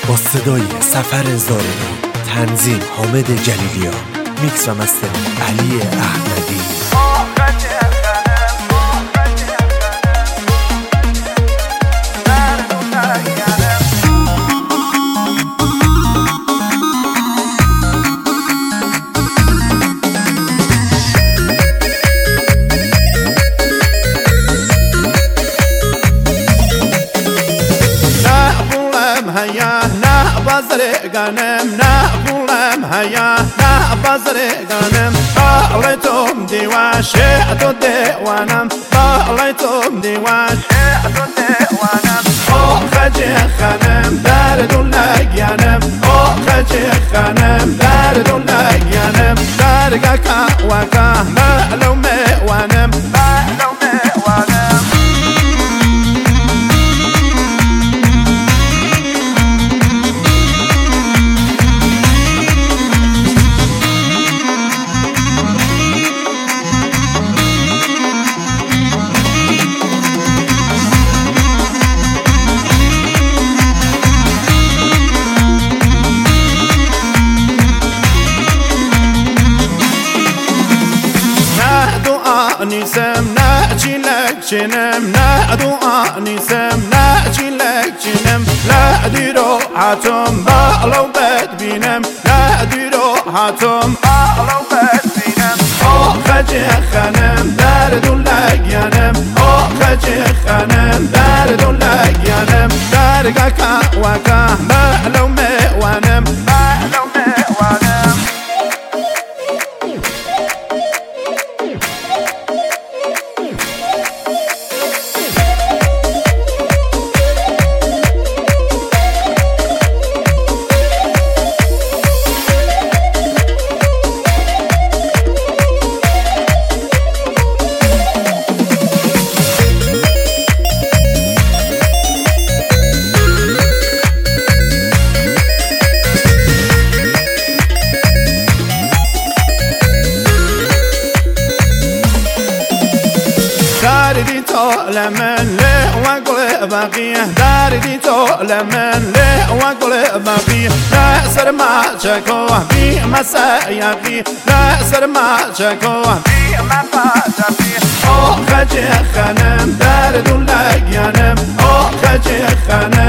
با صدای سفر زارعی، تنظیم حامد جلیلیان، میکس و مستر علی احمدی. بازرگانم نبولم هیا بازرگانم بالیتم دیواشه تو دیوانم بالیتم دیواشه تو دیوانم خجی خانم در دنیانم خجی خانم در دنیانم درگاه کا و کا معلوم وانم معلوم وانم نیسم نه چیلک چنم نه دعا نیسم نه چیلک چنم نه دیرو حتم بالو بد بینم نه دیرو حتم بالو بد بینم خجی خانم در دنیانم خجی خانم در دنیانم درگاه کا و کا معلوم وانم معلوم وانم داردی تو لمن له وقل بقیه داردی تو لمن له وقل بقیه لا سر ما چکو بی مسایقی لا سر ما چکو بی مسایقی خجی خانم در دنیانم خجی خانم